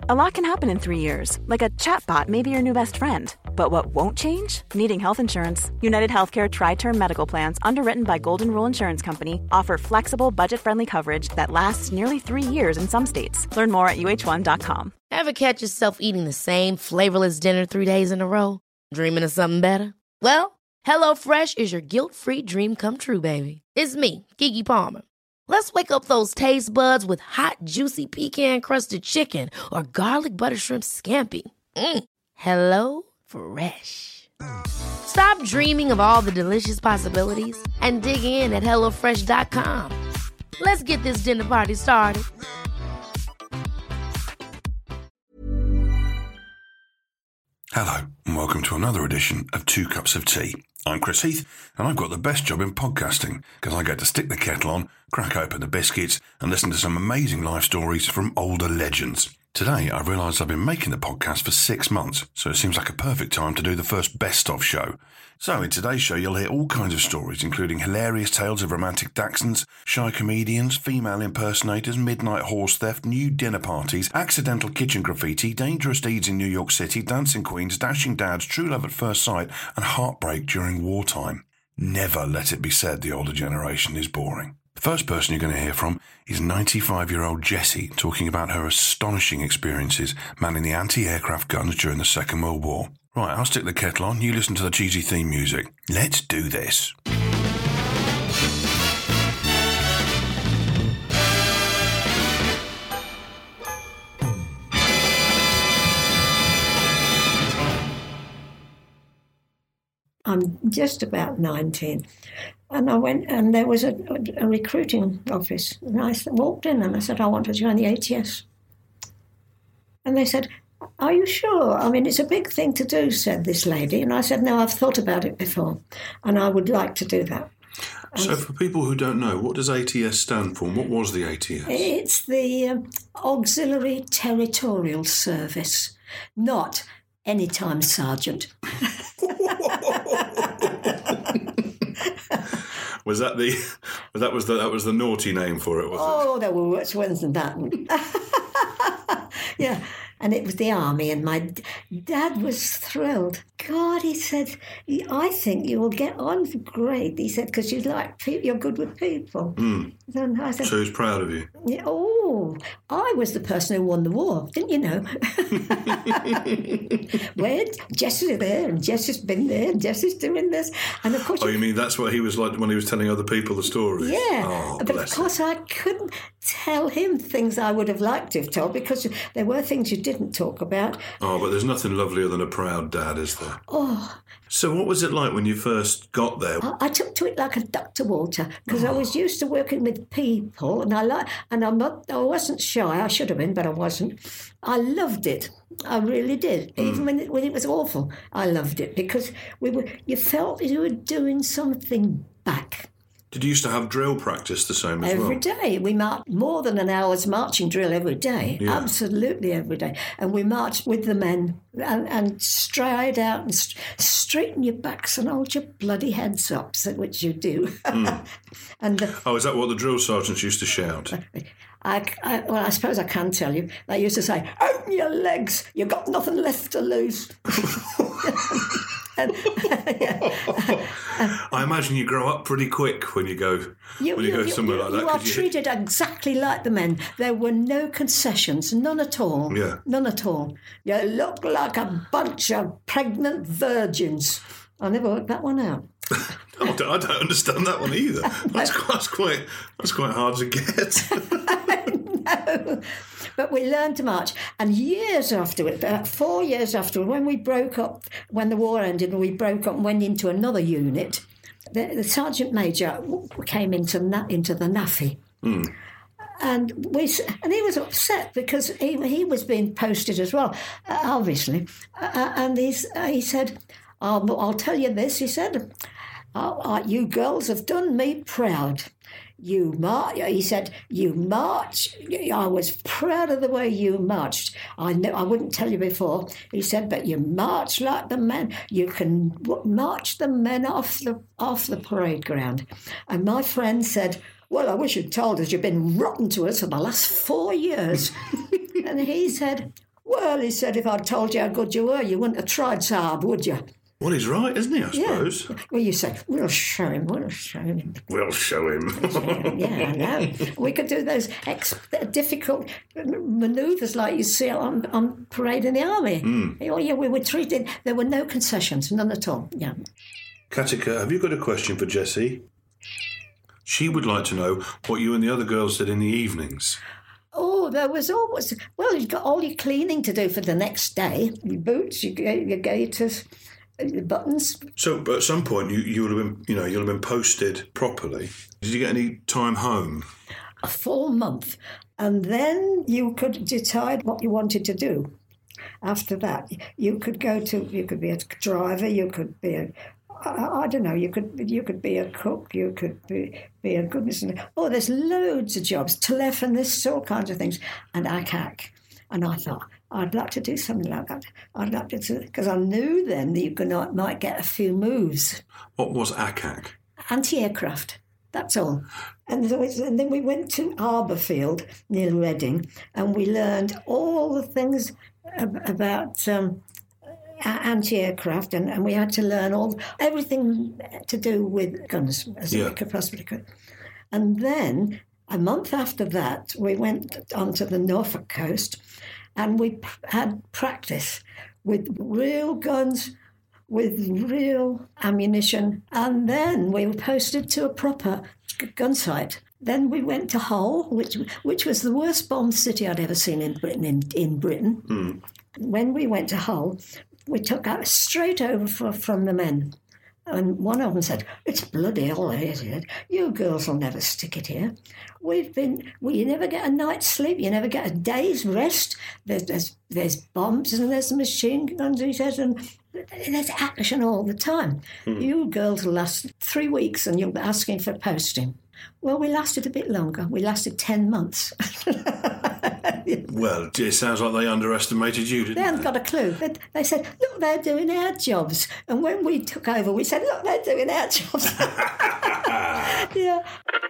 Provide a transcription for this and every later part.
A lot can happen in 3 years, like a chatbot may be your new best friend. But what won't change? Needing health insurance. United Healthcare Tri-Term Medical Plans, underwritten by Golden Rule Insurance Company, offer flexible, budget-friendly coverage that lasts nearly 3 years in some states. Learn more at uh1.com. Ever catch yourself eating the same flavorless dinner 3 days in a row? Dreaming of something better? Well, HelloFresh is your guilt-free dream come true, baby. It's me, Keke Palmer. Let's wake up those taste buds with hot, juicy pecan-crusted chicken or garlic butter shrimp scampi. Hello Fresh. Stop dreaming of all the delicious possibilities and dig in at HelloFresh.com. Let's get this dinner party started. Hello, and welcome to another edition of Two Cups of Tea. I'm Chris Heath, and I've got the best job in podcasting, because I get to stick the kettle on, crack open the biscuits, and listen to some amazing life stories from older legends. Today, I've realised I've been making the podcast for 6 months, so it seems like a perfect time to do the first best-of show. So in today's show, you'll hear all kinds of stories, including hilarious tales of romantic dachshunds, shy comedians, female impersonators, midnight horse theft, new dinner parties, accidental kitchen graffiti, dangerous deeds in New York City, dancing queens, dashing dads, true love at first sight, and heartbreak during wartime. Never let it be said the older generation is boring. The first person you're going to hear from is 95-year-old Jessie, talking about her astonishing experiences manning the anti-aircraft guns during the Second World War. Right, I'll stick the kettle on, you listen to the cheesy theme music. Let's do this. I'm just about 19. And I went, and there was a recruiting office. And I walked in and I said, I want to join the ATS. And they said, are you sure? I mean, it's a big thing to do, said this lady. And I said, no, I've thought about it before, and I would like to do that. So for people who don't know, what does ATS stand for? And what was the ATS? It's the Auxiliary Territorial Service, not Anytime Sergeant. Was that the naughty name for it, was it? Oh, there were worse ones than that. Yeah, and it was the army, and my dad was thrilled. God, he said, I think you will get on great. He said, because you're good with people. And I said, so he's proud of you. Yeah, oh, I was the person who won the war, didn't you know? Where Jessie's there, and Jessie's been there, and Jessie's doing this, and of course. Oh, you mean that's what he was like when he was telling other people the stories? Yeah, oh, but of course I couldn't tell him things I would have liked to have told, because there were things you didn't talk about. Oh, but there's nothing lovelier than a proud dad, is there? Oh. So what was it like when you first got there? I took to it like a duck to water, because I was used to working with people, and I wasn't shy. I should have been, but I wasn't. I loved it. I really did. Even when it was awful, I loved it, because you felt you were doing something back. Did you used to have drill practice the same as well? Every day. We marched more than an hour's marching drill every day. Yeah. Absolutely every day. And we marched with the men and stride out and straighten your backs and hold your bloody heads up, which you do. Is that what the drill sergeants used to shout? I suppose I can tell you. They used to say, open your legs, you've got nothing left to lose. I imagine you grow up pretty quick when you go somewhere like that. You are treated exactly like the men. There were no concessions, none at all. Yeah. None at all. You look like a bunch of pregnant virgins. I never worked that one out. I don't understand that one either. That's quite hard to get. No. But we learned to march. And years afterwards, about 4 years afterwards, when we broke up, when the war ended and we broke up and went into another unit, the Sergeant Major came into the NAFI. And he was upset because he was being posted as well, obviously. And he said, I'll tell you this, he said, you girls have done me proud. You march, he said, you march. I was proud of the way you marched. I wouldn't tell you before. He said, but you march like the men. You can march the men off the parade ground. And my friend said, well, I wish you'd told us you've been rotten to us for the last 4 years. And he said, Well, he said, if I'd told you how good you were, you wouldn't have tried so hard, would you? Well, he's right, isn't he, I suppose? Well, you say, we'll show him. We'll show him. Yeah, I know. We could do those difficult manoeuvres like you see on parade in the army. Oh, yeah, we were treated... There were no concessions, none at all. Yeah. Katika, have you got a question for Jessie? She would like to know what you and the other girls did in the evenings. Oh, there was always... Well, you've got all your cleaning to do for the next day. Your boots, your gaiters... The buttons. So, at some point, you'll have been posted properly. Did you get any time home? A full month, and then you could decide what you wanted to do. After that, you could be a driver. You could be I don't know. You could be a cook. You could be a goodness. There's loads of jobs. Telephonists, all kinds of things, and ACAC. And I thought, I'd like to do something like that. I'd like to do, because I knew then that you might get a few moves. What was ACAC? Anti-aircraft, that's all. And then we went to Arborfield near Reading, and we learned all the things about anti-aircraft, and we had to learn everything to do with guns as we could possibly could. And then, a month after that, we went onto the Norfolk coast, and we had practice with real guns, with real ammunition, and then we were posted to a proper gun site. Then we went to Hull, which was the worst bombed city I'd ever seen in Britain. When we went to Hull, we took out straight over from the men. And one of them said, "It's bloody hell here," he said. "You girls will never stick it here. You never get a night's sleep. You never get a day's rest. There's bombs and there's machine guns," he says, "and there's action all the time. You girls will last 3 weeks and you'll be asking for posting." Well, we lasted a bit longer. We lasted 10 months. Well, it sounds like they underestimated you, didn't they? They hadn't got a clue. They said, "Look, they're doing our jobs." And when we took over, we said, "Look, they're doing our jobs." Yeah.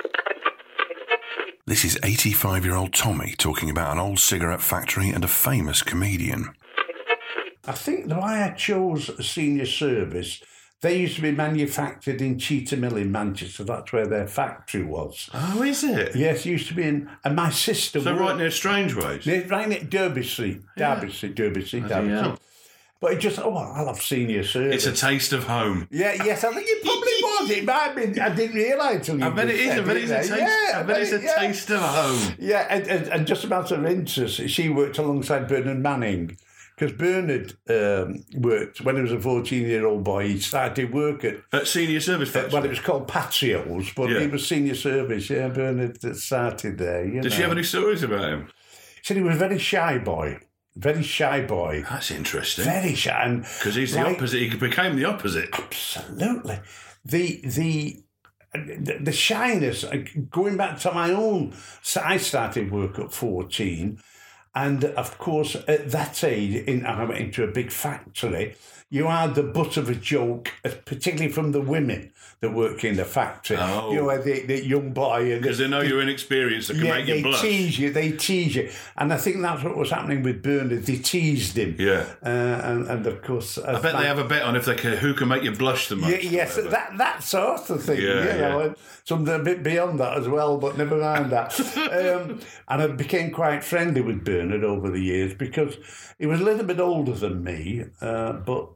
This is 85-year-old Tommy talking about an old cigarette factory and a famous comedian. I think why I chose a senior service, they used to be manufactured in Cheetah Mill in Manchester. That's where their factory was. Oh, is it? Yes, it used to be in... And my sister... So right near Strangeways? Right near Derby Street. Derby Street. But it just, I love senior service. It's a taste of home. Yeah, yes, I think it probably was. It might have been. I didn't realise till you I bet it is. I bet it's a taste of home. Yeah, and just about her interest, she worked alongside Bernard Manning. Because Bernard worked, when he was a 14-year-old boy, he started work at senior service factory. Well, it was called Patrios, but it was senior service. Yeah, Bernard started there. Did she have any stories about him? He said he was a very shy boy. Very shy boy. That's interesting. Very shy. Because he's the opposite. He became the opposite. Absolutely. The shyness, going back to my own... I started work at 14... And, of course, at that age, I went into a big factory, you are the butt of a joke, particularly from the women that work in the factory. Oh. You know, the young boy. Because they know you're inexperienced, they can make you blush. They tease you. And I think that's what was happening with Bernard. They teased him. Yeah. And of course... I bet they have a bet on who can make you blush the most. Yes, that sort of thing. Yeah. Something a bit beyond that as well, but never mind that. And I became quite friendly with Bernard over the years because he was a little bit older than me, but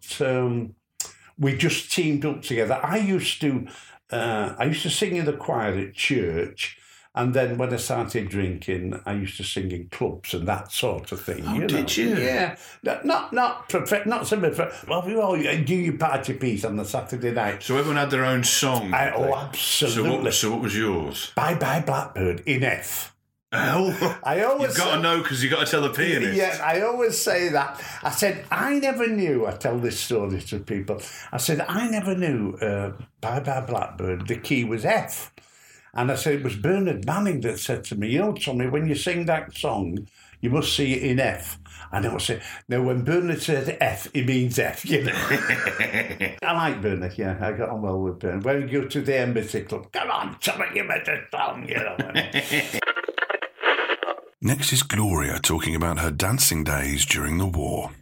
we just teamed up together. I used to sing in the choir at church, and then when I started drinking, I used to sing in clubs and that sort of thing. Oh, did you? Yeah, not so. Well, we all do your party piece on the Saturday night. So everyone had their own song. Absolutely. So what was yours? Bye Bye Blackbird in F. Oh, you've got to know because you've got to tell the pianist. Yes, I always say that. I said, I never knew, I tell this story to people, I said, I never knew Bye Bye Blackbird, the key was F. And I said, it was Bernard Manning that said to me, Tommy, when you sing that song, you must see it in F. And I would say, no, when Bernard said F, it means F, you know. I like Bernard, yeah. I got on well with Bernard. When we go to the Embassy Club, come on, Tommy, you made a song, you know. Next is Gloria talking about her dancing days during the war.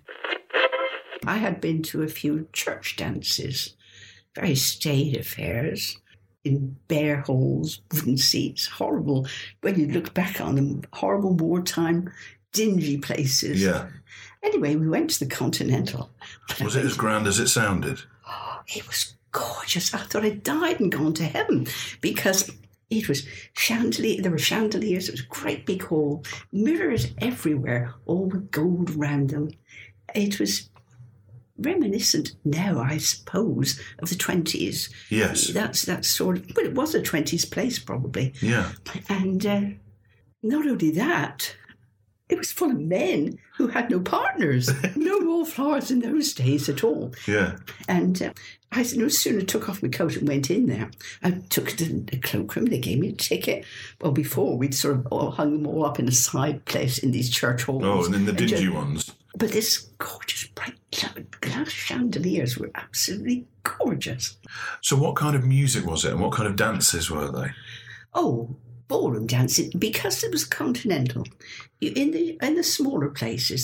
I had been to a few church dances, very staid affairs, in bare halls, wooden seats, horrible, when you look back on them, horrible wartime, dingy places. Yeah. Anyway, we went to the Continental. Was it as grand as it sounded? Oh, it was gorgeous. I thought I'd died and gone to heaven because it was chandelier. There were chandeliers. It was a great big hall, mirrors everywhere, all with gold around them. It was reminiscent now, I suppose, of the 20s. Yes. That's sort of, but it was a 20s place probably. Yeah. And not only that, it was full of men who had no partners, no wallflowers in those days at all. Yeah. And I no sooner took off my coat and went in there. I took it to the cloakroom. They gave me a ticket. Well, before we'd sort of all hung them all up in a side place in these church halls. Oh, and then the dingy ones. But this gorgeous bright glass chandeliers were absolutely gorgeous. So what kind of music was it and what kind of dances were they? Oh, ballroom dancing, because it was continental. In the smaller places,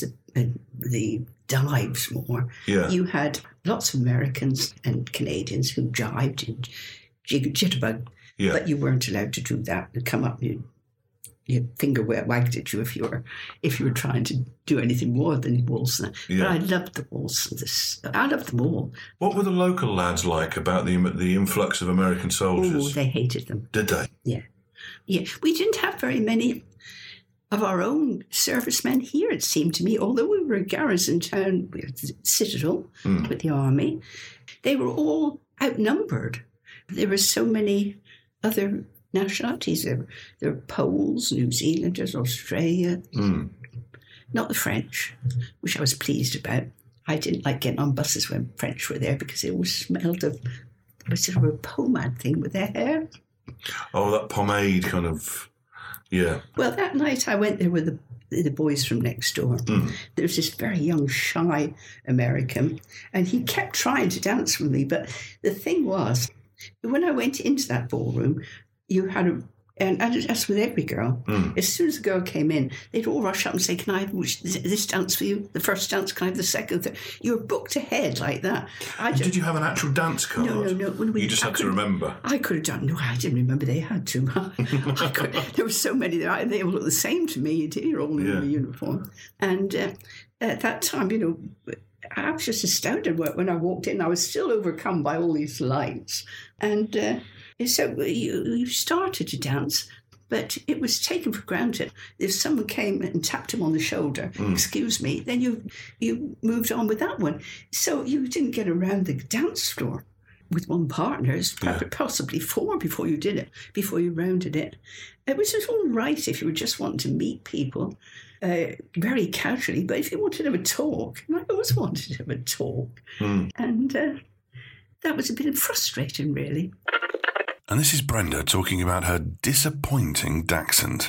the dives more, you had lots of Americans and Canadians who jived and jitterbug, but you weren't allowed to do that. You'd come up and your finger wagged at you if you were trying to do anything more than waltz. Yeah. But I loved the waltz. I loved them all. What were the local lads like about the influx of American soldiers? Oh, they hated them. Did they? Yeah. Yeah. We didn't have very many of our own servicemen here, it seemed to me, although we were a garrison town, citadel with the army. They were all outnumbered. There were so many other nationalities. There were Poles, New Zealanders, Australia, not the French, which I was pleased about. I didn't like getting on buses when French were there because they always smelled of sort of a pomade thing with their hair. Oh, that pomade kind of, yeah. Well, that night I went there with the boys from next door. There was this very young, shy American, and he kept trying to dance with me. But the thing was, when I went into that ballroom, you had and as with every girl, as soon as the girl came in, they'd all rush up and say, "Can I have this dance for you? The first dance? Can I have the second? Third?" You were booked ahead like that. Did you have an actual dance card? No. You just had to remember. I could have done. No, I didn't remember. They had to. There were so many there. They all looked the same to me. You're all in the uniform. And at that time, I was just astounded when I walked in. I was still overcome by all these lights. And so you started to dance, but it was taken for granted. If someone came and tapped him on the shoulder, excuse me, then you moved on with that one. So you didn't get around the dance floor with one partner, possibly four before you did it, before you rounded it. It was just all right if you were just wanting to meet people very casually, but if you wanted to have a talk, and I always wanted to have a talk, and that was a bit frustrating, really. And this is Brenda talking about her disappointing dachshund.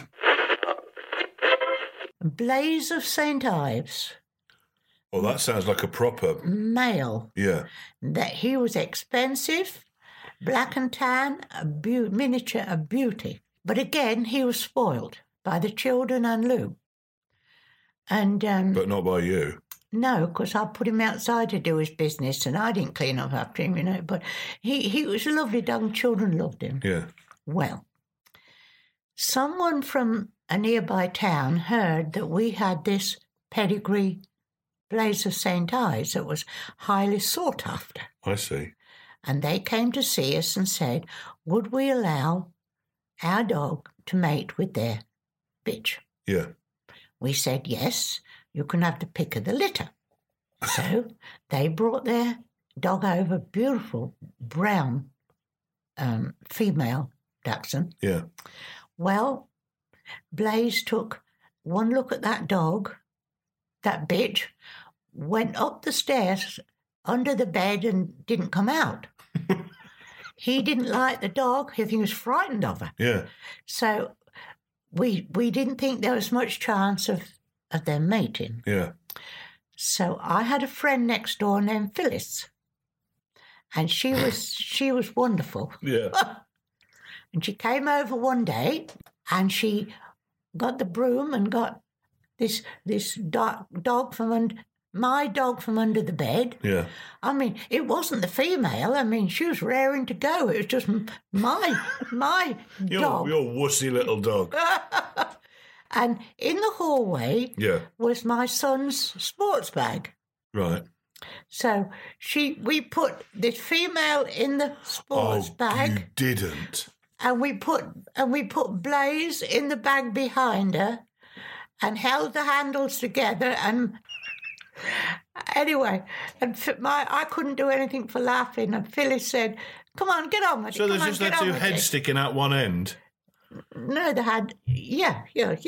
Blaise of St. Ives. Oh, that sounds like a proper... male. Yeah. That he was expensive, black and tan, miniature, a beauty. But again, he was spoiled by the children and Lou. And but not by you. No, because I put him outside to do his business and I didn't clean up after him, But he was a lovely dog and children loved him. Yeah. Well, someone from a nearby town heard that we had this pedigree Blaise of St. Ives that was highly sought after. I see. And they came to see us and said, would we allow our dog to mate with their bitch? Yeah. We said, yes, you can have the pick of the litter. So they brought their dog over, beautiful brown female dachshund. Yeah. Well, Blaise took one look at that dog, that bitch, went up the stairs under the bed and didn't come out. He didn't like the dog. He was frightened of her. Yeah. So we didn't think there was much chance of them mating. Yeah. So I had a friend next door named Phyllis, and she was wonderful. Yeah. And she came over one day, and she got the broom and got this dog from my dog from under the bed. Yeah. I mean, it wasn't the female. I mean, she was raring to go. It was just my dog. Your wussy little dog. And in the hallway was my son's sports bag. Right. So we put this female in the sports bag. You didn't. And we put Blaze in the bag behind her, and held the handles together. And anyway, I couldn't do anything for laughing. And Phyllis said, "Come on, get on with it." So there's just two heads sticking out one end. No, they had, yeah.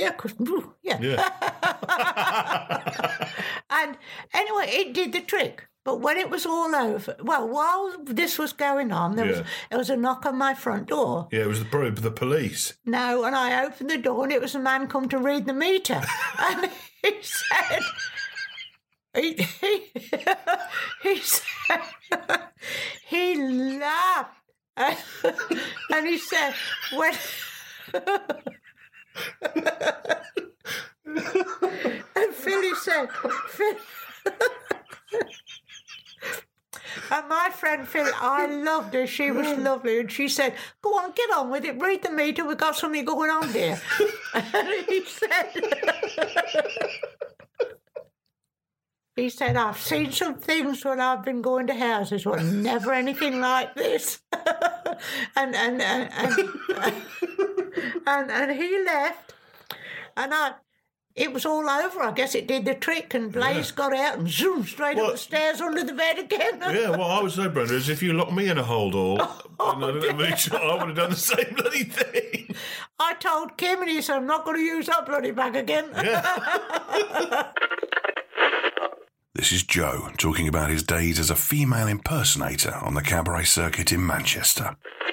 And anyway, it did the trick. But when it was all over, well, while this was going on, there was a knock on my front door. Yeah, it was probably the police. No, and I opened the door, and it was a man come to read the meter. And he said, he laughed. And he said, when... And Philly said, and my friend Phil, I loved her. She was lovely. And she said, "Go on, get on with it. Read the meter. We've got something going on here." And he said, "I've seen some things when I've been going to houses, but never anything like this." and he left, and it was all over. I guess it did the trick, and Blaze got out and zoomed straight up the stairs under the bed again. Yeah, what I would say, Brenda, is if you locked me in a hold all, I would have done the same bloody thing. I told Kim, and he said, "I'm not going to use that bloody bag again." Yeah. This is Joe talking about his days as a female impersonator on the cabaret circuit in Manchester.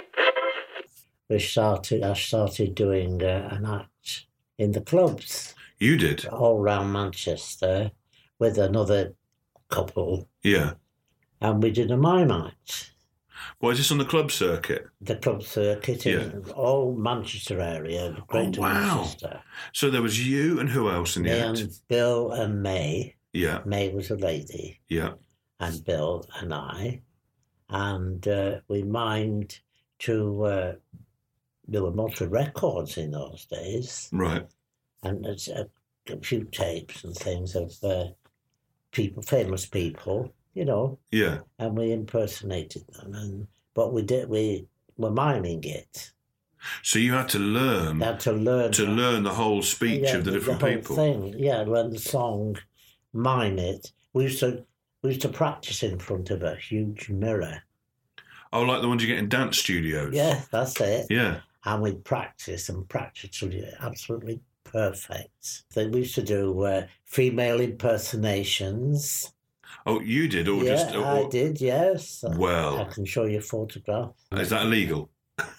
I started doing an act in the clubs. You did? All round Manchester with another couple. Yeah. And we did a mime act. What, is this on the club circuit? The club circuit in all Manchester area, Greater Manchester. So there was you and who else in the act? And Bill and May. Yeah. May was a lady. Yeah. And Bill and I. And we mimed to... there were multi records in those days. Right. And there's a few tapes and things of famous people, you know. Yeah. And we impersonated them. But we were miming it. So you had to learn. To learn the whole speech of the different people. Thing. Yeah, learn the song, mime it. We used to practice in front of a huge mirror. Oh, like the ones you get in dance studios? Yeah, that's it. Yeah. And we'd practice till you're absolutely perfect. Then we used to do female impersonations. Oh, you did? Or I did, yes. Well. I can show you a photograph. Is that illegal?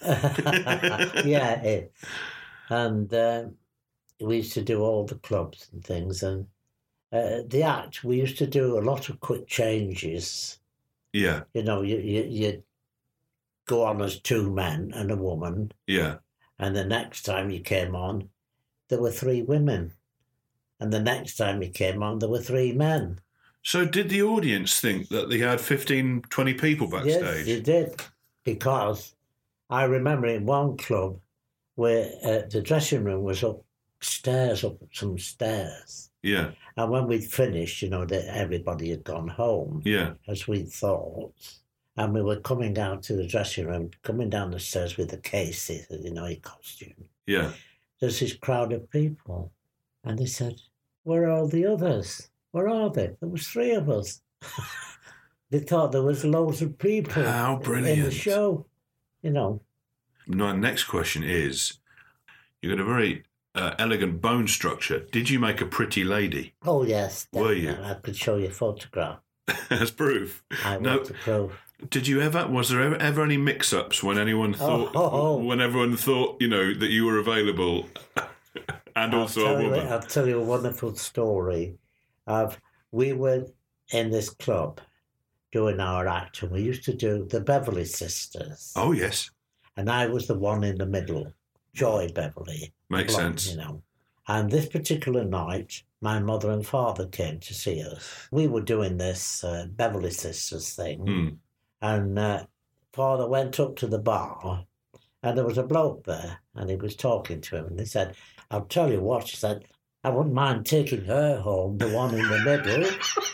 Yeah, it is. And we used to do all the clubs and things. And the act, we used to do a lot of quick changes. Yeah. You know, you go on as two men and a woman. Yeah. And the next time you came on, there were three women. And the next time you came on, there were three men. So did the audience think that they had 15, 20 people backstage? Yes, they did. Because I remember in one club where the dressing room was up some stairs. Yeah. And when we'd finished, you know, that everybody had gone home. Yeah. As we thought. And we were coming down to the dressing room, coming down the stairs with the cases, you know, in costume. Yeah. There's this crowd of people. And they said, "Where are all the others? Where are they?" There was three of us. They thought there was loads of people in the show, you know. My next question is, you've got a very elegant bone structure. Did you make a pretty lady? Oh, yes. Definitely. Were you? I could show you a photograph. As proof? I want to prove. Was there ever any mix-ups when anyone thought, when everyone thought, you know, that you were available and also a woman? I'll tell you a wonderful story of, we were in this club doing our act, and we used to do the Beverly Sisters. Oh, yes. And I was the one in the middle, Joy Beverly. Makes sense. You know. And this particular night, my mother and father came to see us. We were doing this Beverly Sisters thing, and father went up to the bar, and there was a bloke there, and he was talking to him, and he said, "I'll tell you what," she said, "I wouldn't mind taking her home, the one in the middle."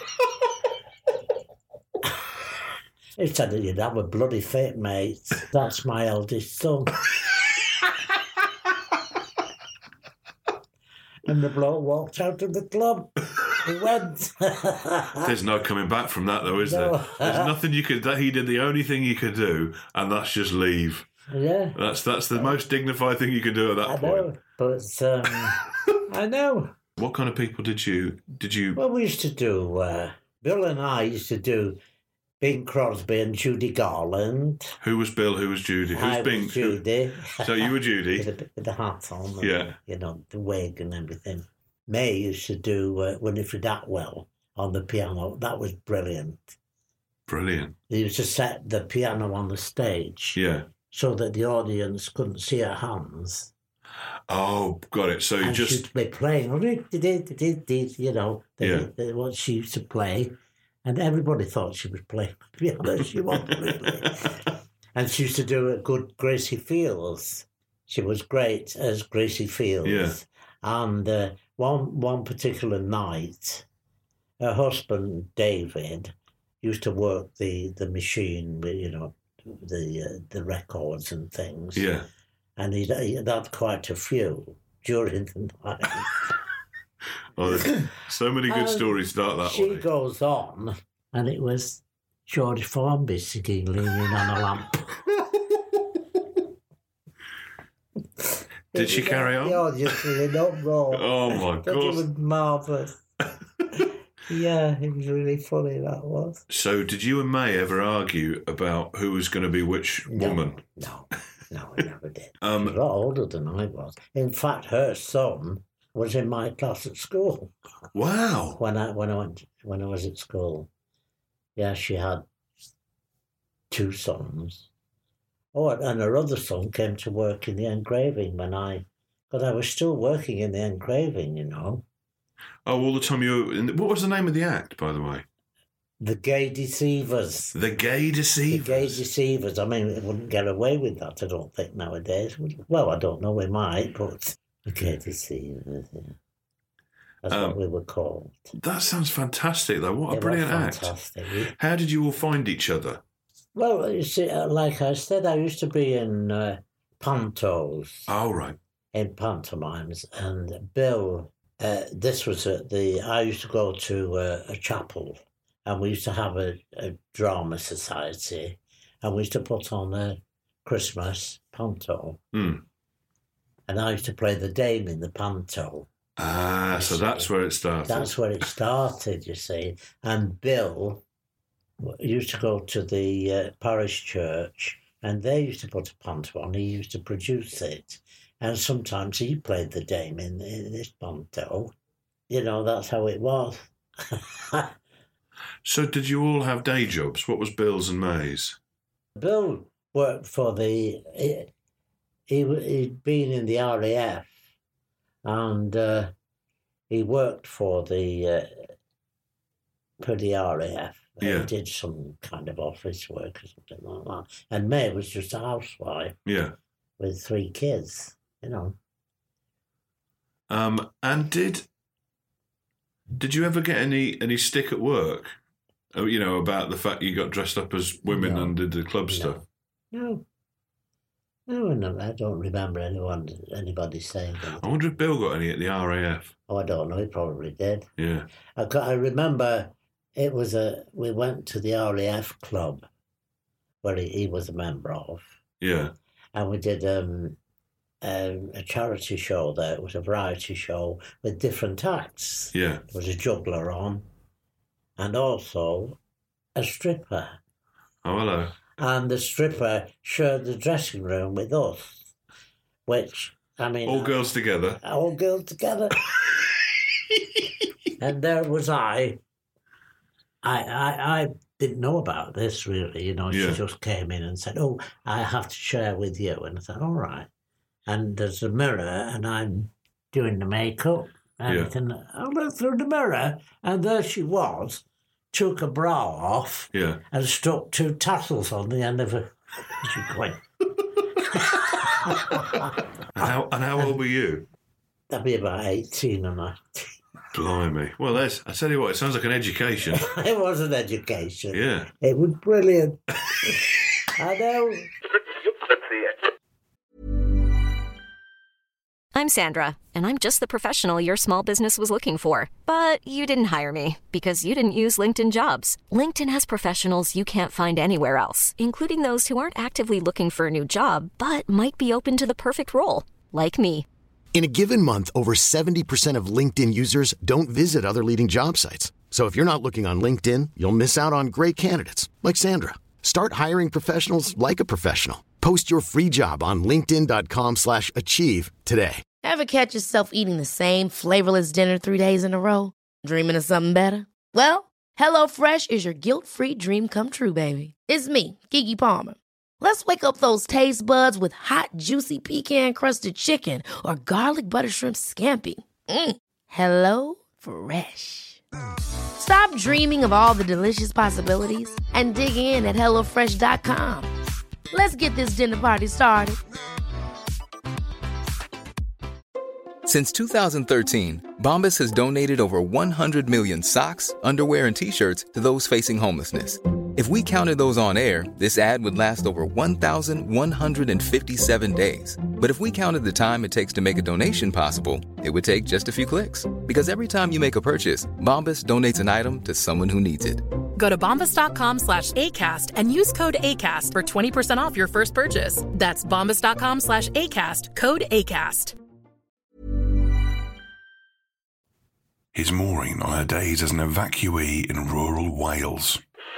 He said, "You'd have a bloody fit, mate. That's my eldest son." And the bloke walked out of the club. He went. There's no coming back from that, though, is there? There's nothing you could... He did the only thing you could do, and that's just leave. Yeah. That's the most dignified thing you can do at that point. But I know. What kind of people did you... Well, we used to do... Bill and I used to do Bing Crosby and Judy Garland. Who was Bill? Who was Judy? I was Judy. So you were Judy. with the hat on. And, yeah. You know, the wig and everything. May used to do Winifred Atwell on the piano. That was brilliant. Brilliant. He used to set the piano on the stage. Yeah. So that the audience couldn't see her hands. Oh, got it. So you just... she'd be playing, you know, what she used to play. And everybody thought she was playing piano. She wasn't really. And she used to do a good Gracie Fields. She was great as Gracie Fields. Yeah. And one particular night, her husband, David, used to work the machine with, you know, the records and things. Yeah. And he'd had quite a few during the night. Oh, there's so many good stories start that way. She goes on, and it was George Formby singing "Leaning on a Lamp." Did she carry on? The audience was in uproar. Oh my God! It was marvellous. Yeah, it was really funny, that was. So, did you and May ever argue about who was going to be which woman? No, I never did. She was a lot older than I was. In fact, her son was in my class at school. Wow! When I was at school, yeah, she had 2 sons. Oh, and her other son came to work in the engraving because I was still working in the engraving, you know. Oh, all the time what was the name of the act, by the way? The Gay Deceivers. The Gay Deceivers. The Gay Deceivers. I mean, it wouldn't get away with that, I don't think, nowadays. Well, I don't know, we might, but the Gay Deceivers, yeah. That's what we were called. That sounds fantastic, though. What a brilliant act. Fantastic. How did you all find each other? Well, you see, like I said, I used to be in pantos. Oh, right. In pantomimes. And Bill, this was I used to go to a chapel, and we used to have a drama society, and we used to put on a Christmas panto. Mm. And I used to play the dame in the panto. Ah, so that's where it started. That's where it started, you see. And Bill used to go to the parish church, and they used to put a panto on. He used to produce it. And sometimes he played the dame in this panto. You know, that's how it was. So did you all have day jobs? What was Bill's and May's? Bill worked for he'd been in the RAF, and he worked for the RAF. Yeah. He did some kind of office work or something like that. And May was just a housewife. Yeah. With 3 kids, you know. And did you ever get any stick at work? You know, about the fact you got dressed up as women and did the club stuff? No, I don't remember anybody saying that. I wonder if Bill got any at the RAF. Oh, I don't know. He probably did. Yeah. I remember it was we went to the RAF club where he was a member of. Yeah. And we did a charity show there. It was a variety show with different acts. Yeah. There was a juggler on, and also a stripper. Oh, hello. And the stripper shared the dressing room with us, which, I mean... All girls together? All girls together. And there was I didn't know about this, really, you know. She just came in and said, "Oh, I have to share with you." And I said, "All right." And there's a mirror, and I'm doing the makeup. Anything. I looked through the mirror, and there she was, took her bra off and stuck 2 tassels on the end of her. She went. And how old were you? That'd be about 18 or 19. Blimey. Well, I tell you what, it sounds like an education. It was an education. Yeah. It was brilliant. I know. I'm Sandra, and I'm just the professional your small business was looking for. But you didn't hire me because you didn't use LinkedIn Jobs. LinkedIn has professionals you can't find anywhere else, including those who aren't actively looking for a new job, but might be open to the perfect role, like me. In a given month, over 70% of LinkedIn users don't visit other leading job sites. So if you're not looking on LinkedIn, you'll miss out on great candidates like Sandra. Start hiring professionals like a professional. Post your free job on linkedin.com/achieve today. Ever catch yourself eating the same flavorless dinner 3 days in a row? Dreaming of something better? Well, HelloFresh is your guilt-free dream come true, baby. It's me, Keke Palmer. Let's wake up those taste buds with hot, juicy pecan-crusted chicken or garlic butter shrimp scampi. Hello Fresh. Stop dreaming of all the delicious possibilities and dig in at HelloFresh.com. Let's get this dinner party started. Since 2013, Bombas has donated over 100 million socks, underwear, and T-shirts to those facing homelessness. If we counted those on air, this ad would last over 1,157 days. But if we counted the time it takes to make a donation possible, it would take just a few clicks. Because every time you make a purchase, Bombas donates an item to someone who needs it. Go to bombas.com/ACAST and use code ACAST for 20% off your first purchase. That's bombas.com/ACAST, code ACAST. His Maureen on her days as an evacuee in rural Wales.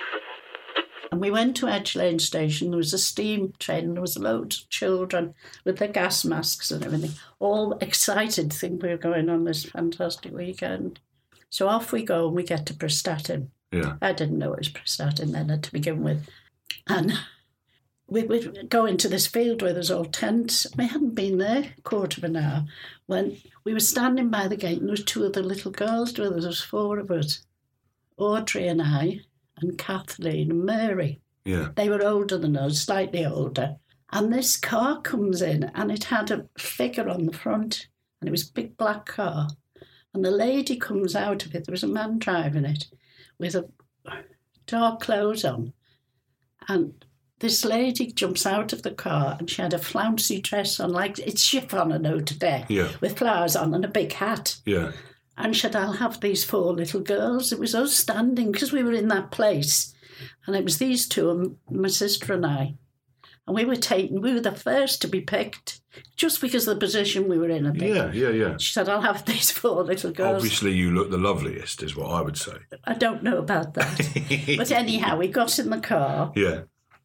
And we went to Edge Lane Station. There was a steam train. There was loads of children with their gas masks and everything, all excited to think we were going on this fantastic weekend. So off we go and we get to Prestatyn. Yeah. I didn't know it was Prestatyn then to begin with. And we go into this field where there's all tents. We hadn't been there a quarter of an hour when we were standing by the gate and there was 2 other little girls with us. There was 4 of us, Audrey and I, and Kathleen and Mary. Yeah. They were older than us, slightly older. And this car comes in and it had a figure on the front and it was a big black car. And the lady comes out of it. There was a man driving it with a dark clothes on. And this lady jumps out of the car and she had a flouncy dress on, like it's chiffon, I know, today, with flowers on and a big hat. Yeah. And she said, I'll have these 4 little girls. It was us standing because we were in that place. And it was these 2, and my sister and I. And we were the first to be picked just because of the position we were in. Yeah. She said, I'll have these 4 little girls. Obviously, you look the loveliest, is what I would say. I don't know about that. But anyhow, we got in the car. Yeah.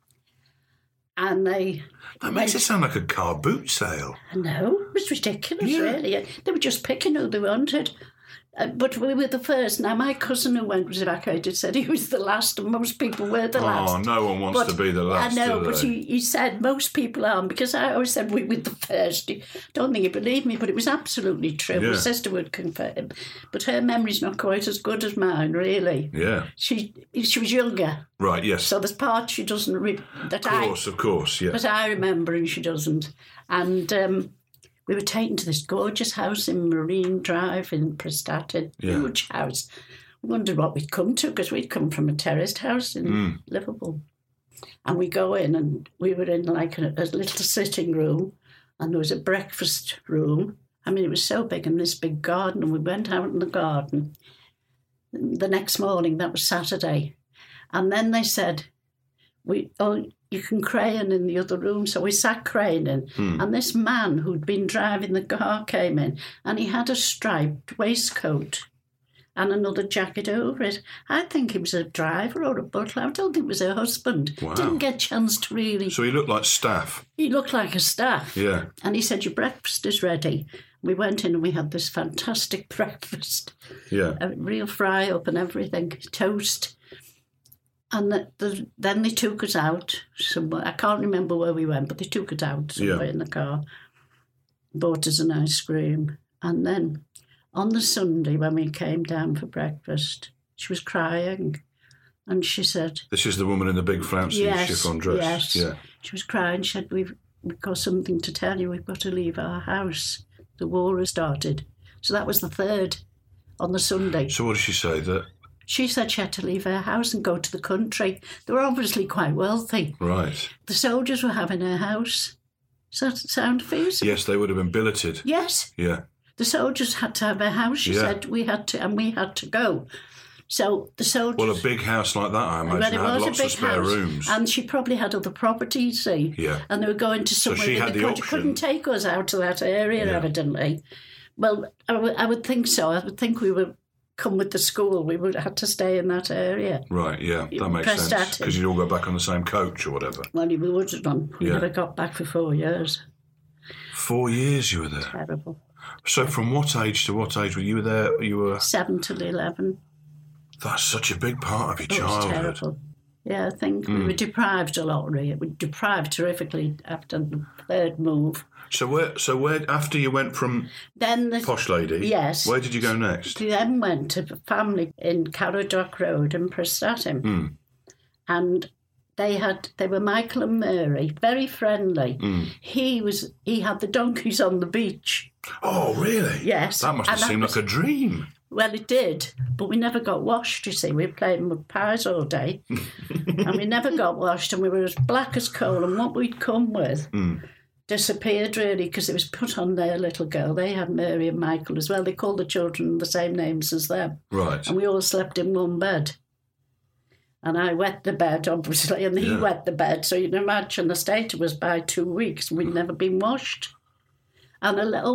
And that makes it sound like a car boot sale. No, it was ridiculous, really. They were just picking who they wanted. But we were the first. Now, my cousin who was evacuated said he was the last, and most people were the last. Oh, no one wants to be the last. I know, but he said most people aren't, because I always said we were the first. I don't think he believed me, but it was absolutely true. My sister would confirm. But her memory's not quite as good as mine, really. Yeah. She was younger. Right, yes. So there's parts she doesn't... Of course, yeah. But I remember and she doesn't. And... we were taken to this gorgeous house in Marine Drive in Prestatyn, huge house. We wondered what we'd come to because we'd come from a terraced house in Liverpool. And we go in and we were in like a little sitting room and there was a breakfast room. I mean, it was so big, and this big garden, and we went out in the garden. The next morning, that was Saturday. And then they said, you can crane in the other room. So we sat craning. And this man who'd been driving the car came in and he had a striped waistcoat and another jacket over it. I think he was a driver or a butler. I don't think it was her husband. Wow. Didn't get a chance to really... So he looked like staff? He looked like a staff. Yeah. And he said, your breakfast is ready. We went in and we had this fantastic breakfast. Yeah. A real fry-up and everything, toast. And then they took us out somewhere. I can't remember where we went, but they took us out somewhere in the car. Bought us an ice cream. And then on the Sunday when we came down for breakfast, she was crying. And she said... This is the woman in the big flouncy chiffon dress. Yes. Yeah. She was crying. She said, we've got something to tell you. We've got to leave our house. The war has started. So that was the 3rd on the Sunday. So what did she say? That she said she had to leave her house and go to the country. They were obviously quite wealthy. Right. The soldiers were having her house. Does that sound feasible? Yes, they would have been billeted. Yes. Yeah. The soldiers had to have a house, she said. We had to go. So the soldiers... Well, a big house like that, I imagine, had lots of spare rooms. And she probably had other property, you see. Yeah. And they were going to somewhere she in had the country. Couldn't take us out to that area, evidently. Well, I would think so. I would think we would come with the school. We would have to stay in that area. Right, yeah, that makes sense. Because you'd all go back on the same coach or whatever. Well, we would have done. We never got back for 4 years. 4 years you were there? Terrible. So from what age to what age were you there? You were 7 till 11. That's such a big part of your childhood. It was terrible. Yeah, I think we were deprived a lot, really. We were deprived terrifically after the 3rd move. So where after you went from Posh Lady, yes, where did you go next? We then went to a family in Carradock Road in Prestatyn. And they were Michael and Mary, very friendly. He had the donkeys on the beach. Oh, really? Yes. That must have seemed like a dream. Well, it did, but we never got washed, you see. We were playing with pies all day, and we never got washed, and we were as black as coal, and what we'd come with disappeared, really, because it was put on their little girl. They had Mary and Michael as well. They called the children the same names as them. Right. And we all slept in one bed. And I wet the bed, obviously, and he wet the bed, so you can imagine the state was by 2 weeks. We'd never been washed. And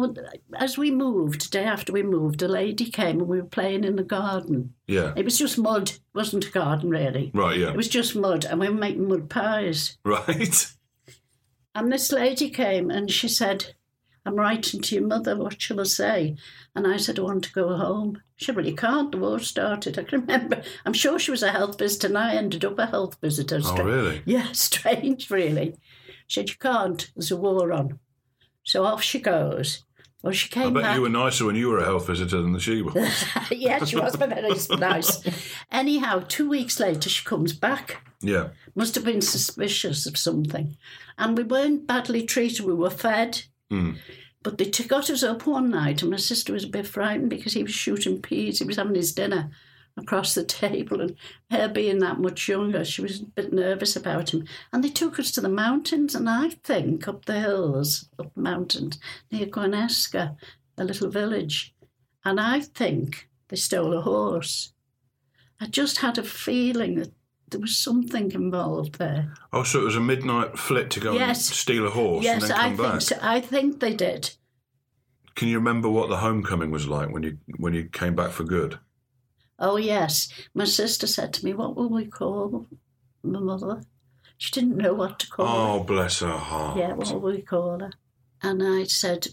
as we moved, day after we moved, a lady came and we were playing in the garden. Yeah. It was just mud. It wasn't a garden, really. Right, yeah. It was just mud, and we were making mud pies. Right. And this lady came and she said, I'm writing to your mother, what shall I say? And I said, I want to go home. She said, well, you can't, the war started. I can remember, I'm sure she was a health visitor and I ended up a health visitor. Oh, really? Yeah, strange, really. She said, you can't, there's a war on. So off she goes. Well, she came back. I bet you were nicer when you were a health visitor than she was. Yeah, she was very nice. Anyhow, 2 weeks later, she comes back. Yeah. Must have been suspicious of something. And we weren't badly treated. We were fed. But they got us up one night, and my sister was a bit frightened because he was shooting peas. He was having his dinner across the table, and her being that much younger, she was a bit nervous about him. And they took us to the mountains, and I think up the hills, up the mountains, near Gwinesca, a little village. And I think they stole a horse. I just had a feeling that there was something involved there. Oh, so it was a midnight flit to go and steal a horse and then come back? Yes, I think they did. Can you remember what the homecoming was like when you came back for good? Oh, yes. My sister said to me, what will we call my mother? She didn't know what to call her. Oh, bless her heart. Yeah, what will we call her? And I said,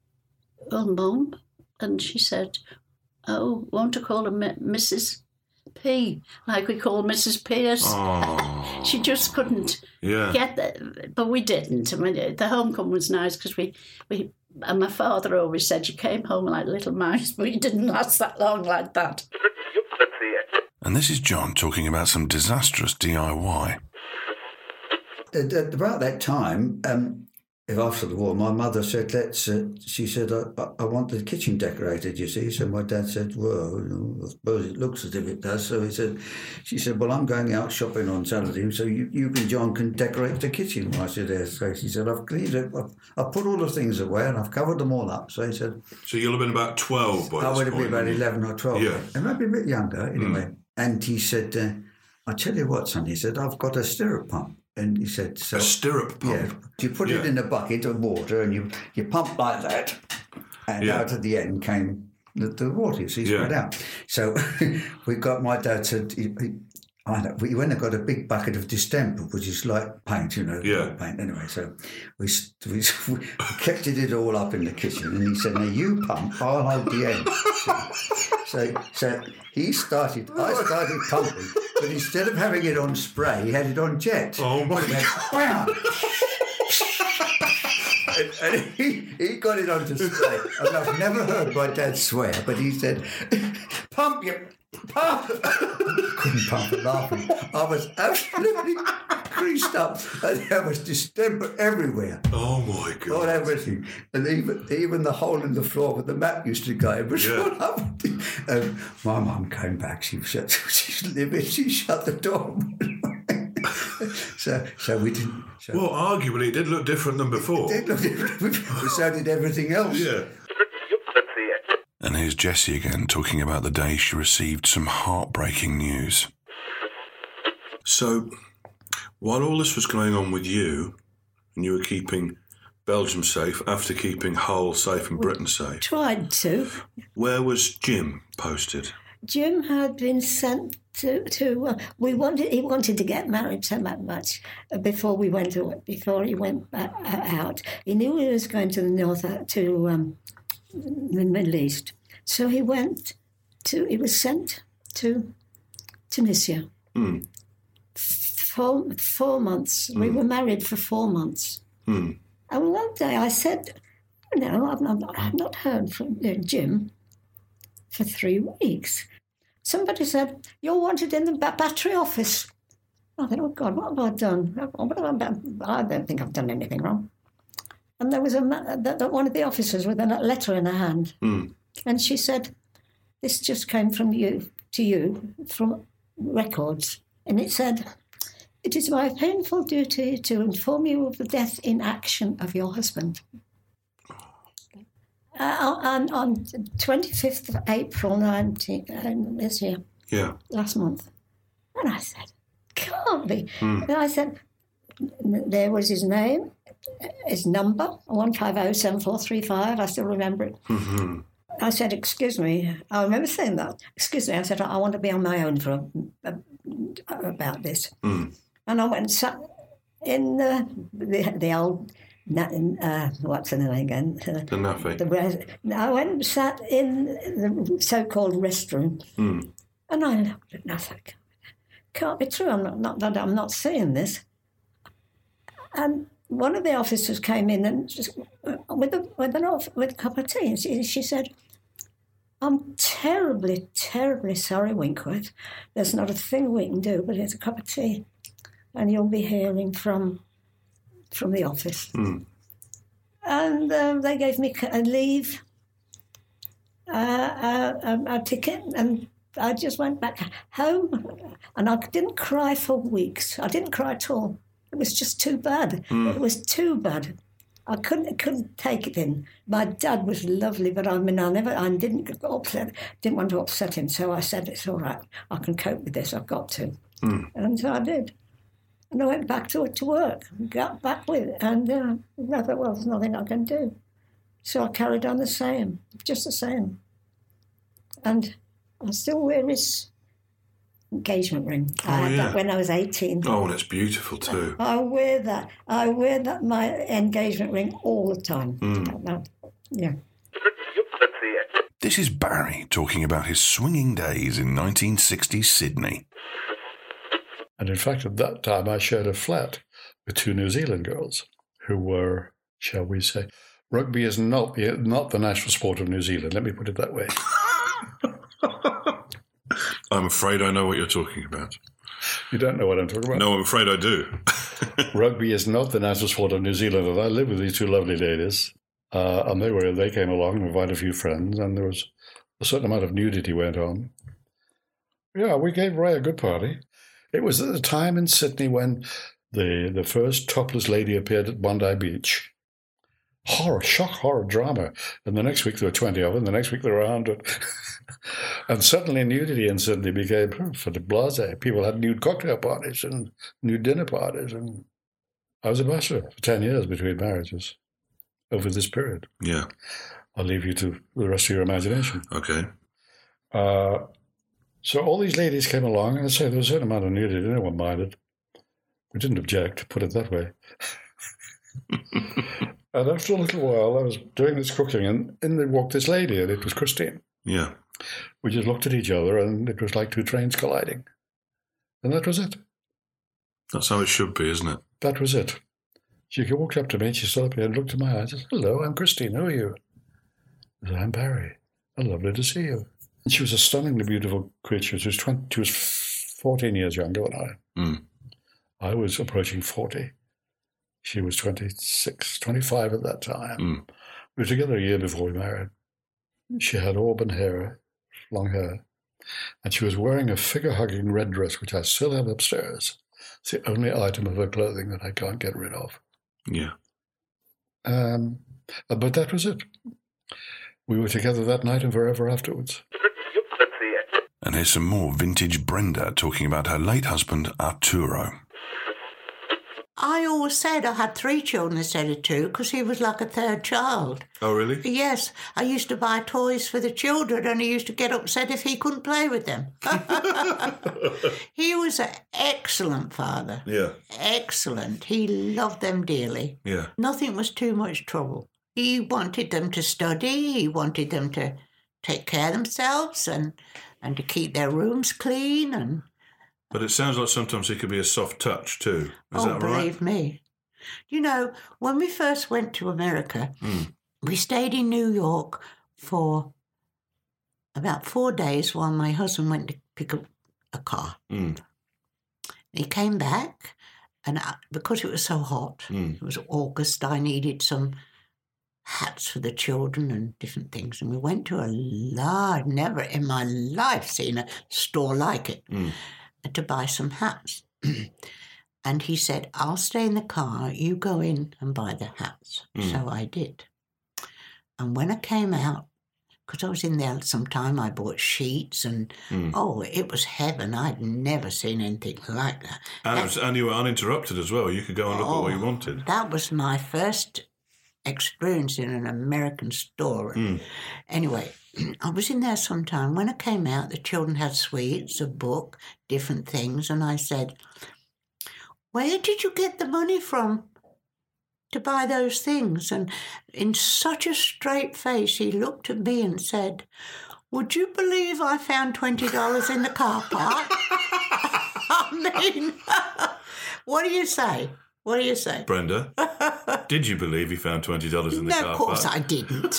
oh, Mum. And she said, oh, won't I call her Mrs. P, like we call Mrs. Pierce? Oh. She just couldn't get that. But we didn't. I mean, the homecoming was nice because we and my father always said you came home like little mice, but you didn't last that long like that. And this is John talking about some disastrous DIY. About that time, after the war, my mother said, she said, I want the kitchen decorated, you see. So my dad said, well, I suppose it looks as if it does. So she said, well, I'm going out shopping on Saturday, so you and John can decorate the kitchen. Well, I said, yes. So she said, I've cleaned it. I've put all the things away and I've covered them all up. So he said... So you'll have been about 12 by this point. I would have been about 11 or 12. Yeah. And maybe a bit younger, anyway. And he said, I tell you what, son, he said, I've got a stirrup pump. And he said... So, a stirrup pump? Yeah. You put it in a bucket of water and you pump like that. And out at the end came the water, so spread out. So we got, my dad said, we went and got a big bucket of distemper, which is like paint, paint anyway. So we kept it all up in the kitchen. And he said, now you pump, I'll hold the end. So I started pumping, but instead of having it on spray, he had it on jet. Oh, my God. And he got it on display. And I've never heard my dad swear, but he said, pump you, pump. Couldn't pump for laughing. I was absolutely creased up, and there was distemper everywhere. Oh my God! On everything, and even the hole in the floor where the mat used to go, it was full up. And my mum came back. She's livid. She shut the door. so we didn't. Well, arguably, it did look different than before. It did look different, but so did everything else. Yeah. And here's Jessie again talking about the day she received some heartbreaking news. So, while all this was going on with you, and you were keeping Belgium safe after keeping Hull safe and Britain safe... Tried to. Where was Jim posted? Jim had been sent to he wanted to get married so much before we went away, before he went out. He knew he was going to the north, to the Middle East. So he was sent to Tunisia. 4 months. We were married for 4 months. And one day I said, I've not heard from Jim for 3 weeks. Somebody said, you're wanted in the battery office. I thought, oh God, what have I done? I don't think I've done anything wrong. And there was one of the officers with a letter in her hand. And she said, this just came from you from records. And it said, it is my painful duty to inform you of the death in action of your husband. On 25th of April 19 this year. Yeah. Last month. And I said, can't be. And I said, there was his name, his number, 1507435. I still remember it. I said, excuse me. I remember saying that. Excuse me. I said, I want to be on my own for about this. And I went and sat in the old... what's the name again? The Naffy. I went and sat in the so-called restroom, and I looked at nothing. Can't be true. I'm not saying this. And one of the officers came in and just with a cup of tea, and she said, "I'm terribly, terribly sorry, Winkworth. There's not a thing we can do, but here's a cup of tea, and you'll be hearing from the office." And they gave me a leave, a ticket, and I just went back home. And I didn't cry for weeks. I didn't cry at all. It was just too bad. It was too bad. I couldn't take it in. My dad was lovely, but I didn't want to upset him. So I said, it's all right. I can cope with this. I've got to. And so I did. And I went back to work, got back with it, and I thought, well, there's nothing I can do. So I carried on just the same. And I still wear his engagement ring. I had that when I was 18. Oh, and it's beautiful too. I wear that, my engagement ring all the time. Yeah. This is Barry talking about his swinging days in 1960s Sydney. And in fact, at that time, I shared a flat with 2 New Zealand girls who were, shall we say, rugby is not the national sport of New Zealand. Let me put it that way. I'm afraid I know what you're talking about. You don't know what I'm talking about? No, I'm afraid I do. Rugby is not the national sport of New Zealand, and I lived with these 2 lovely ladies, and they came along and invited a few friends, and there was a certain amount of nudity went on. Yeah, we gave Ray a good party. It was at the time in Sydney when the first topless lady appeared at Bondi Beach. Horror drama. And the next week there were 20 of them, the next week there were 100. And suddenly nudity in Sydney became for the blasé. People had nude cocktail parties and nude dinner parties. And I was a bachelor for 10 years between marriages over this period. Yeah. I'll leave you to the rest of your imagination. Okay. So all these ladies came along, and I say there was a certain amount of nudity. No one minded. We didn't object, put it that way. And after a little while, I was doing this cooking, and in there walked this lady, and it was Christine. Yeah. We just looked at each other, and it was like 2 trains colliding. And that was it. That's how it should be, isn't it? That was it. She walked up to me and she stood up here and looked in my eyes and said, "Hello, I'm Christine. Who are you?" I said, "I'm Barry. Lovely to see you." And she was a stunningly beautiful creature. She was 14 years younger than I. Mm. I was approaching 40. She was 26, 25 at that time. Mm. We were together a year before we married. She had auburn hair, long hair, and she was wearing a figure-hugging red dress, which I still have upstairs. It's the only item of her clothing that I can't get rid of. Yeah. But that was it. We were together that night and forever afterwards. And here's some more vintage Brenda talking about her late husband, Arturo. I always said I had 3 children instead of 2 because he was like a third child. Oh, really? Yes. I used to buy toys for the children and he used to get upset if he couldn't play with them. He was an excellent father. Yeah. Excellent. He loved them dearly. Yeah. Nothing was too much trouble. He wanted them to study. He wanted them to take care of themselves and to keep their rooms clean. But it sounds like sometimes he could be a soft touch too. Is that right? Believe me. You know, when we first went to America, we stayed in New York for about 4 days while my husband went to pick up a car. Mm. He came back, and because it was so hot, it was August, I needed some hats for the children and different things. And we went to I'd never in my life seen a store like it, to buy some hats. And he said, "I'll stay in the car, you go in and buy the hats." So I did. And when I came out, because I was in there some time, I bought sheets and, it was heaven. I'd never seen anything like that. And you were uninterrupted as well. You could go and look at what you wanted. That was my first experience in an American store. Anyway, I was in there sometime. When I came out, the children had sweets, a book, different things, and I said, "Where did you get the money from to buy those things?" And in such a straight face, he looked at me and said, "Would you believe I found $20 in the car park?" I mean, what do you say? What do you say? Brenda, did you believe he found $20 in the car park? No, of course I didn't.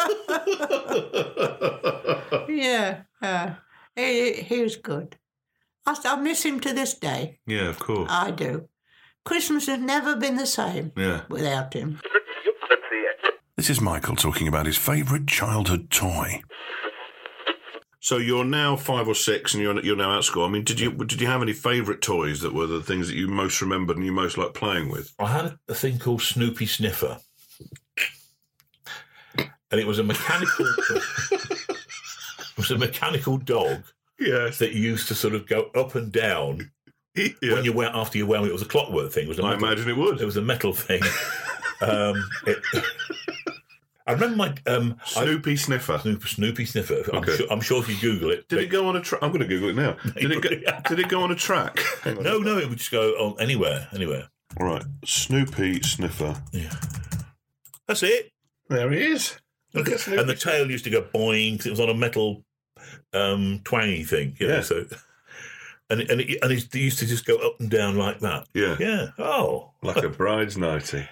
Yeah, he was good. I miss him to this day. Yeah, of course. I do. Christmas has never been the same without him. This is Michael talking about his favourite childhood toy. So you're now 5 or 6 and you're now out of school. I mean, did you have any favourite toys that were the things that you most remembered and you most liked playing with? I had a thing called Snoopy Sniffer. And it was a mechanical dog that used to sort of go up and down when you went after you wound. It was a clockwork thing. I imagine it would. It was a metal thing. I remember my Snoopy Sniffer. Snoopy Sniffer. Okay. I'm sure if you Google it. Did it go on a track? I'm going to Google it now. Did it go on a track? No, it would just go on anywhere. All right, Snoopy Sniffer. Yeah, that's it. There he is. And the tail used to go boing because it was on a metal twangy thing. You know, so. And it used to just go up and down like that. Yeah. Yeah. Oh. Like a bride's nightie.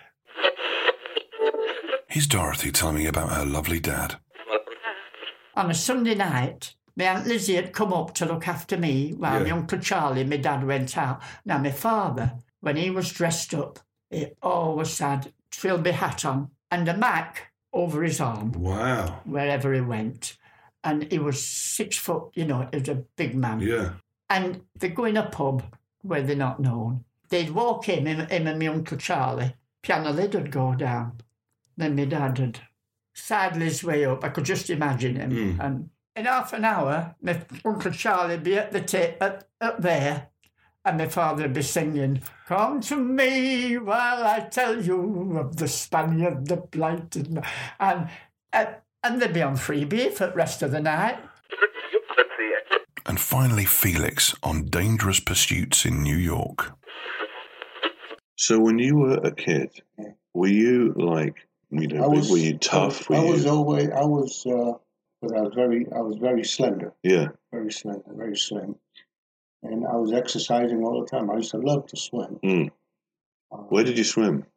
Here's Dorothy telling me about her lovely dad. On a Sunday night, my Aunt Lizzie had come up to look after me while my Uncle Charlie and my dad went out. Now, my father, when he was dressed up, he always had Trilby hat on and a Mac over his arm. Wow. Wherever he went. And he was 6 foot, he was a big man. Yeah. And they'd go in a pub where they're not known. They'd walk in, him and my Uncle Charlie. Piano lid would go down. Then my dad would sidle his way up. I could just imagine him. And in half an hour, my Uncle Charlie would be at the tip, up there, and my father would be singing, "Come to me while I tell you of the Spaniard, the blighted." And they'd be on freebie for the rest of the night. And finally, Felix on Dangerous Pursuits in New York. So when you were a kid, were you like... were you tough? I was very slender. Yeah. Very slender, very slim. And I was exercising all the time. I used to love to swim. Where did you swim?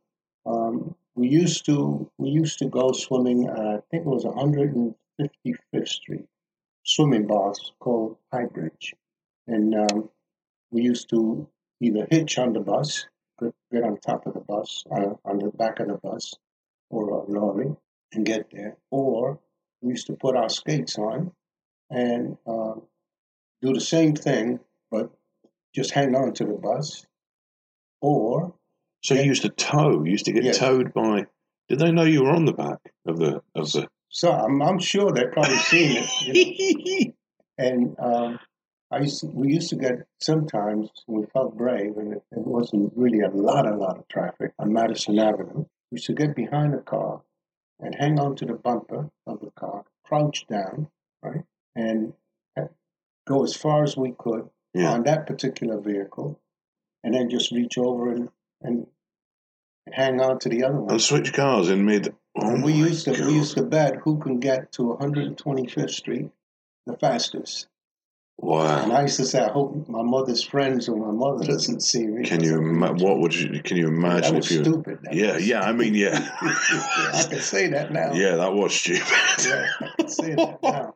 we used to go swimming at, I think it was 155th Street, swimming baths called High Bridge. And we used to either hitch on the bus, get on top of the bus, on the back of the bus, or a lorry, and get there. Or we used to put our skates on and do the same thing, but just hang on to the bus. Or so you used to tow. You used to get towed by. Did they know you were on the back of the? So I'm sure they've probably seen it. And we used to get sometimes we felt brave, and it wasn't really a lot of traffic on Madison Avenue. We used to get behind the car and hang on to the bumper of the car, crouch down, right, and go as far as we could on that particular vehicle, and then just reach over and hang on to the other one. And switch cars in mid. We used to bet who can get to 125th Street the fastest. Wow! And I used to say, I hope my mother's friends or my mother doesn't see me. Can you imagine if you? Stupid. I mean, yeah. I can say that now. Yeah, that was stupid. Yeah, I can say that now.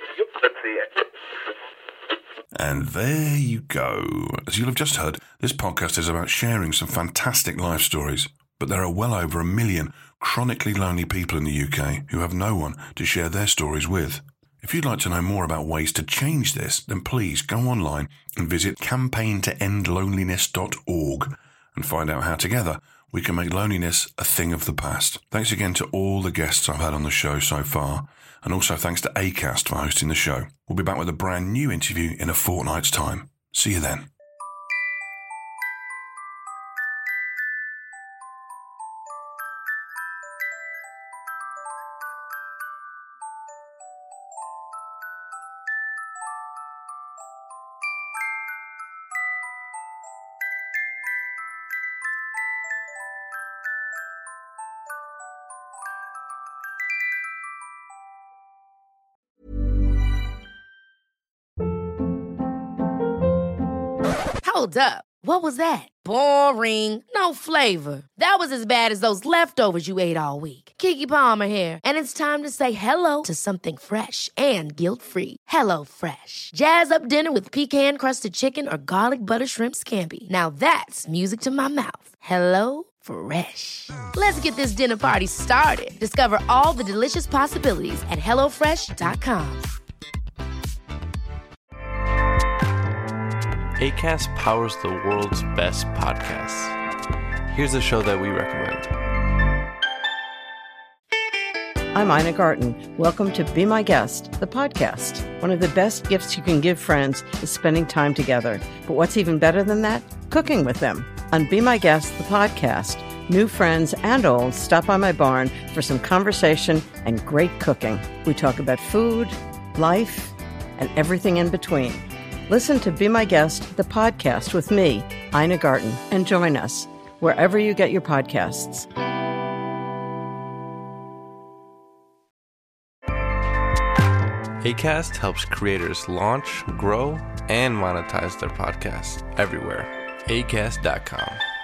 And there you go. As you'll have just heard, this podcast is about sharing some fantastic life stories. But there are well over 1 million chronically lonely people in the UK who have no one to share their stories with. If you'd like to know more about ways to change this, then please go online and visit campaigntoendloneliness.org and find out how together we can make loneliness a thing of the past. Thanks again to all the guests I've had on the show so far, and also thanks to Acast for hosting the show. We'll be back with a brand new interview in a fortnight's time. See you then. Hold up. What was that? Boring. No flavor. That was as bad as those leftovers you ate all week. Keke Palmer here. And it's time to say hello to something fresh and guilt-free. Hello Fresh. Jazz up dinner with pecan-crusted chicken or garlic butter shrimp scampi. Now that's music to my mouth. Hello Fresh. Let's get this dinner party started. Discover all the delicious possibilities at HelloFresh.com. Acast powers the world's best podcasts. Here's a show that we recommend. I'm Ina Garten. Welcome to Be My Guest, the podcast. One of the best gifts you can give friends is spending time together. But what's even better than that? Cooking with them. On Be My Guest, the podcast, new friends and old stop by my barn for some conversation and great cooking. We talk about food, life, and everything in between. Listen to Be My Guest, the podcast with me, Ina Garten, and join us wherever you get your podcasts. Acast helps creators launch, grow, and monetize their podcasts everywhere. Acast.com.